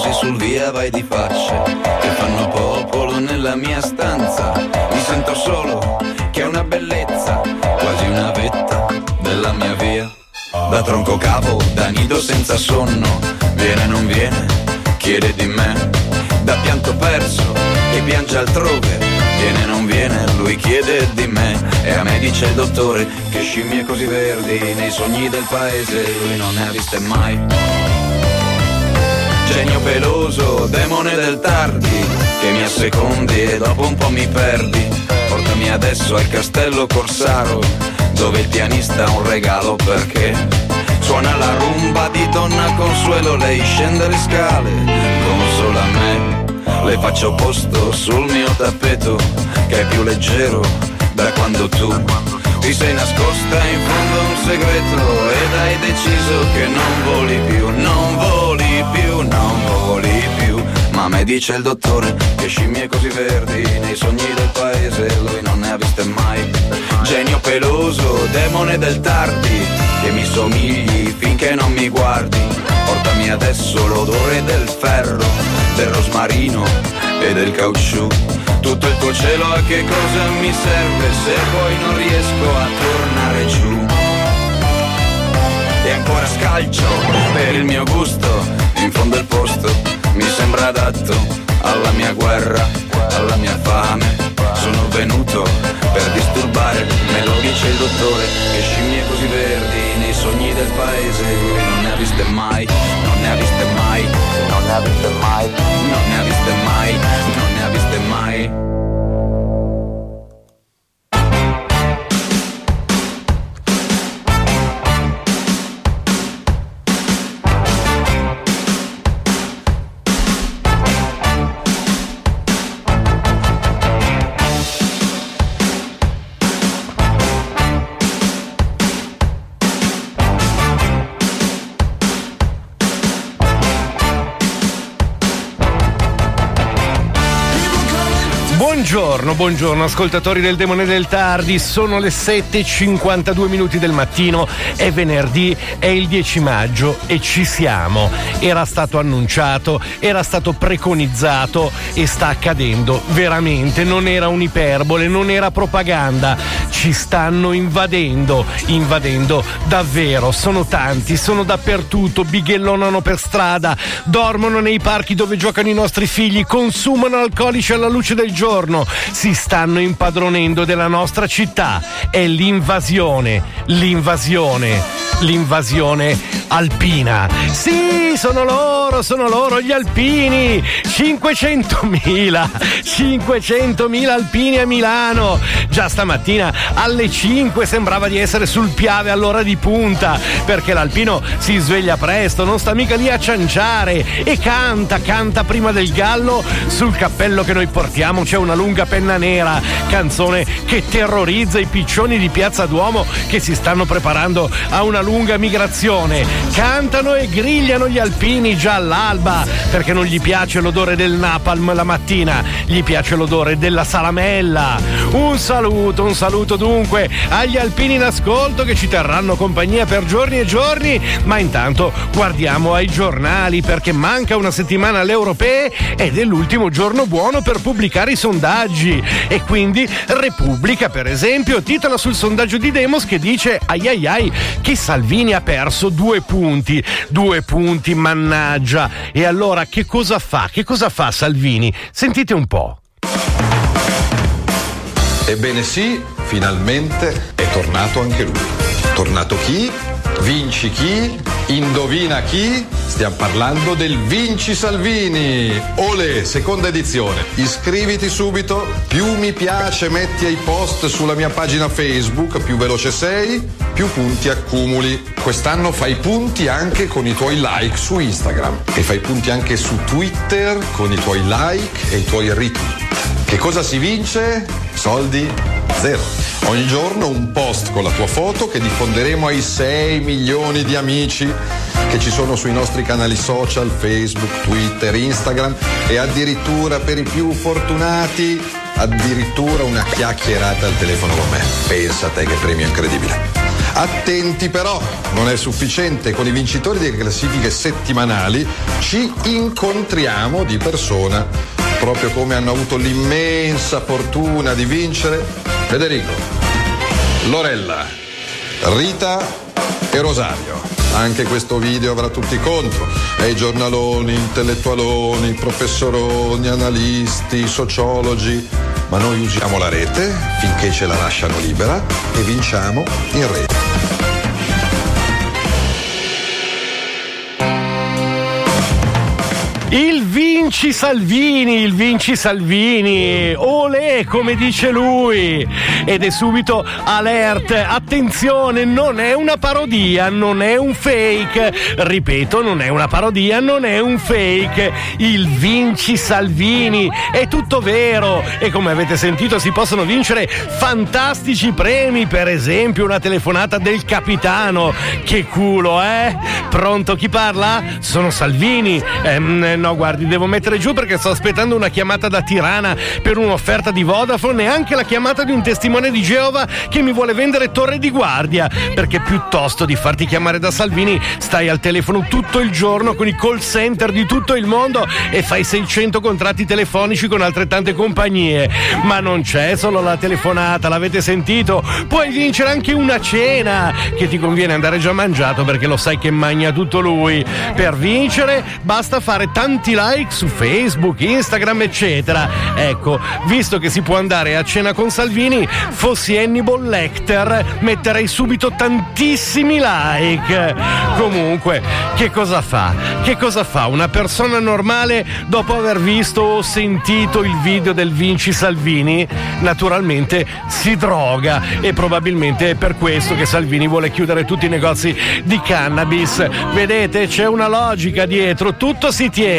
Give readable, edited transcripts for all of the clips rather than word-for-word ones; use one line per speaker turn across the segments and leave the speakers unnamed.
così sul via vai di facce che fanno popolo nella mia stanza. Mi sento solo, che è una bellezza, quasi una vetta della mia via. Da tronco capo, da nido senza sonno, viene non viene, chiede di me. Da pianto perso, che piange altrove, viene non viene, lui chiede di me. E a me dice il dottore che scimmie così verdi nei sogni del paese lui non ne ha viste mai. Genio peloso, demone del tardi, che mi assecondi e dopo un po' mi perdi. Portami adesso al castello Corsaro, dove il pianista ha un regalo perché suona la rumba di Donna Consuelo. Lei scende le scale come solo a me, le faccio posto sul mio tappeto che è più leggero da quando tu ti sei nascosta in fondo a un segreto ed hai deciso che non voli più, non voli più, non voli più. Ma me dice il dottore che scimmie così verdi nei sogni del paese lui non ne ha viste mai. Genio peloso, demone del tardi, che mi somigli finché non mi guardi. Portami adesso l'odore del ferro, del rosmarino e del caucciù. Tutto il tuo cielo a che cosa mi serve se poi non riesco a tornare giù. E ancora scalcio per il mio gusto, in fondo il posto mi sembra adatto alla mia guerra, alla mia fame. Sono venuto per disturbare, me lo dice il dottore, che scimmie così verdi nei sogni del paese lui non ne ha viste mai, non ne ha viste mai, non ne ha viste mai, non ne ha viste mai, non ne ha viste mai.
Buongiorno ascoltatori del Demone del Tardi, sono le 7:52 del mattino, è venerdì, è il 10 maggio e ci siamo. Era stato annunciato, era stato preconizzato e sta accadendo veramente, non era un'iperbole, non era propaganda, ci stanno invadendo davvero, sono tanti, sono dappertutto, bighellonano per strada, dormono nei parchi dove giocano i nostri figli, consumano alcolici alla luce del giorno, si stanno impadronendo della nostra città. È l'invasione alpina. Sì, sono loro gli alpini. 500.000 alpini a Milano. Già stamattina alle 5 sembrava di essere sul Piave all'ora di punta, perché l'alpino si sveglia presto, non sta mica lì a cianciare e canta prima del gallo. Sul cappello che noi portiamo c'è una lunga penna nera, canzone che terrorizza i piccioni di Piazza Duomo che si stanno preparando a una lunga migrazione. Cantano e grigliano gli alpini già all'alba, perché non gli piace l'odore del napalm la mattina, gli piace l'odore della salamella. Un saluto dunque agli alpini in ascolto che ci terranno compagnia per giorni e giorni, ma intanto guardiamo ai giornali, perché manca una settimana alle europee ed è l'ultimo giorno buono per pubblicare i sondaggi, e quindi Repubblica per esempio titola sul sondaggio di Demos che dice ai che Salvini ha perso 2 punti, mannaggia. E allora che cosa fa Salvini? Sentite un po'.
Ebbene sì, finalmente è tornato anche lui. Tornato chi? Vinci chi? Indovina chi? Stiamo parlando del Vinci Salvini. Olè, seconda edizione. Iscriviti subito, più mi piace metti ai post sulla mia pagina Facebook, più veloce sei, più punti accumuli. Quest'anno fai punti anche con i tuoi like su Instagram e fai punti anche su Twitter con i tuoi like e i tuoi retweet. Che cosa si vince? Soldi? Zero. Ogni giorno un post con la tua foto che diffonderemo ai 6 milioni di amici che ci sono sui nostri canali social, Facebook, Twitter, Instagram, e addirittura per i più fortunati addirittura una chiacchierata al telefono con me. Pensa a te che premio incredibile. Attenti però, non è sufficiente, con i vincitori delle classifiche settimanali ci incontriamo di persona, proprio come hanno avuto l'immensa fortuna di vincere Federico, Lorella, Rita e Rosario. Anche questo video avrà tutti contro, e i giornaloni, intellettualoni, professoroni, analisti, sociologi, ma noi usiamo la rete finché ce la lasciano libera e vinciamo in rete.
Il Vinci Salvini, olè come dice lui, ed è subito alert, attenzione, non è una parodia, non è un fake, ripeto, non è una parodia, non è un fake, il Vinci Salvini è tutto vero, e come avete sentito si possono vincere fantastici premi, per esempio una telefonata del capitano, che culo, Pronto, chi parla? Sono Salvini, no guardi, devo mettere giù perché sto aspettando una chiamata da Tirana per un'offerta di Vodafone e anche la chiamata di un testimone di Geova che mi vuole vendere Torre di Guardia, perché piuttosto di farti chiamare da Salvini stai al telefono tutto il giorno con i call center di tutto il mondo e fai 600 contratti telefonici con altrettante compagnie. Ma non c'è solo la telefonata, l'avete sentito? Puoi vincere anche una cena, che ti conviene andare già mangiato perché lo sai che magna tutto lui. Per vincere basta fare tanti like su Facebook, Instagram eccetera. Ecco, visto che si può andare a cena con Salvini, fossi Hannibal Lecter metterei subito tantissimi like. Comunque, che cosa fa? Che cosa fa una persona normale dopo aver visto o sentito il video del Vinci Salvini? Naturalmente si droga, e probabilmente è per questo che Salvini vuole chiudere tutti i negozi di cannabis. Vedete, c'è una logica dietro, tutto si tiene.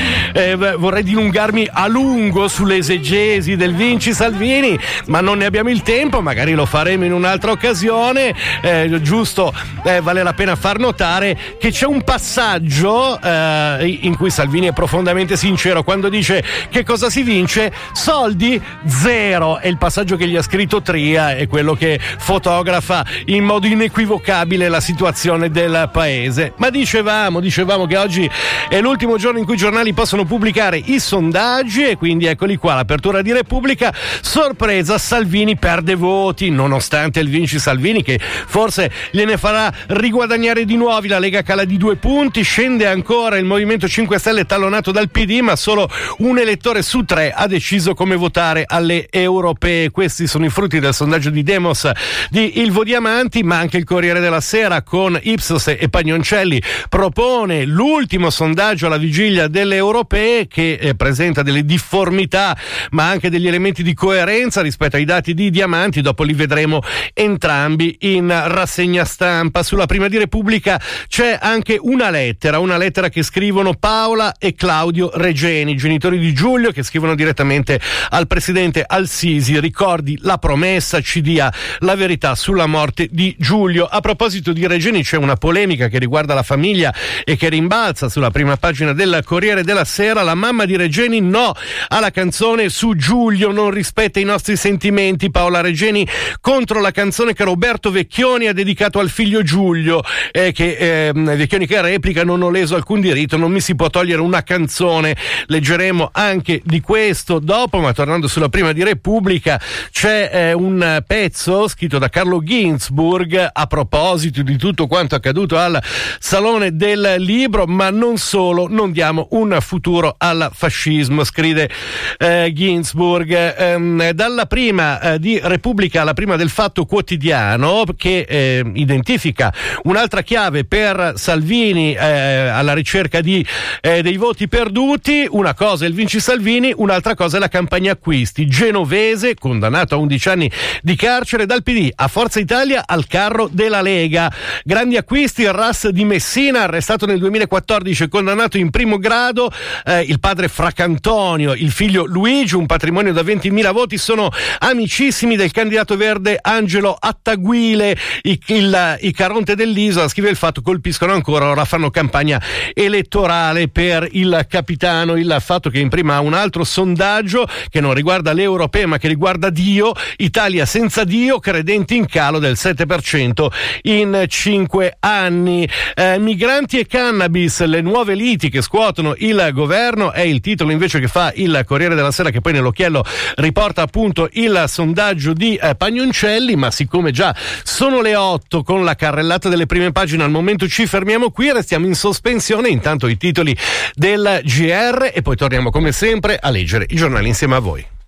Vorrei dilungarmi a lungo sull'esegesi del Vinci Salvini, ma non ne abbiamo il tempo, magari lo faremo in un'altra occasione. Giusto, vale la pena far notare che c'è un passaggio in cui Salvini è profondamente sincero quando dice che cosa si vince: soldi zero. È il passaggio che gli ha scritto Tria, è quello che fotografa in modo inequivocabile la situazione del paese. Ma dicevamo che oggi è l'ultimo giorno in cui i giornali possono pubblicare i sondaggi, e quindi eccoli qua, l'apertura di Repubblica. Sorpresa, Salvini perde voti nonostante il Vinci Salvini, che forse gliene farà riguadagnare di nuovi. La Lega cala di 2 punti, scende ancora il Movimento 5 Stelle tallonato dal PD, ma solo un elettore su 3 ha deciso come votare alle europee. Questi sono i frutti del sondaggio di Demos di Ilvo Diamanti, ma anche il Corriere della Sera con Ipsos e Pagnoncelli propone l'ultimo sondaggio alla vigilia delle europee, che presenta delle difformità ma anche degli elementi di coerenza rispetto ai dati di Diamanti. Dopo li vedremo entrambi in rassegna stampa. Sulla Prima di Repubblica c'è anche una lettera che scrivono Paola e Claudio Regeni, genitori di Giulio, che scrivono direttamente al presidente Al-Sisi: ricordi la promessa, ci dia la verità sulla morte di Giulio. A proposito di Regeni, c'è una polemica che riguarda la famiglia e che rimbalza sulla prima pagina del Corriere della Sera. La mamma di Regeni no alla canzone su Giulio, non rispetta i nostri sentimenti. Paola Regeni contro la canzone che Roberto Vecchioni ha dedicato al figlio Giulio, Vecchioni che replica: non ho leso alcun diritto, non mi si può togliere una canzone. Leggeremo anche di questo dopo, ma tornando sulla Prima di Repubblica c'è un pezzo scritto da Carlo Ginzburg a proposito di tutto quanto accaduto al Salone del Libro, ma non solo. Non diamo un futuro al fascismo, scrive Ginzburg. Dalla Prima di Repubblica alla Prima del Fatto Quotidiano, che identifica un'altra chiave per Salvini alla ricerca dei voti perduti. Una cosa è il Vinci Salvini, un'altra cosa è la campagna acquisti. Genovese condannato a 11 anni di carcere dal PD a Forza Italia al carro della Lega. Grandi acquisti, il RAS di Messina, arrestato nel 2014 e condannato in primo grado, il padre Fracantonio, il figlio Luigi, un patrimonio da 20.000 voti, sono amicissimi del candidato verde Angelo Attaguile. I Caronte dell'isola, scrive il Fatto, colpiscono ancora, ora fanno campagna elettorale per il capitano. Il Fatto che imprima un altro sondaggio che non riguarda le europee ma che riguarda Dio: Italia senza Dio, credenti in calo del 7% in 5 anni. Migranti e cannabis, le nuove liti che scuotono il governo, è il titolo invece che fa il Corriere della Sera, che poi nell'occhiello riporta appunto il sondaggio di Pagnoncelli. Ma siccome già sono le 8 con la carrellata delle prime pagine, al momento ci fermiamo qui, restiamo in sospensione, intanto i titoli del GR, e poi torniamo come sempre a leggere i giornali insieme a voi.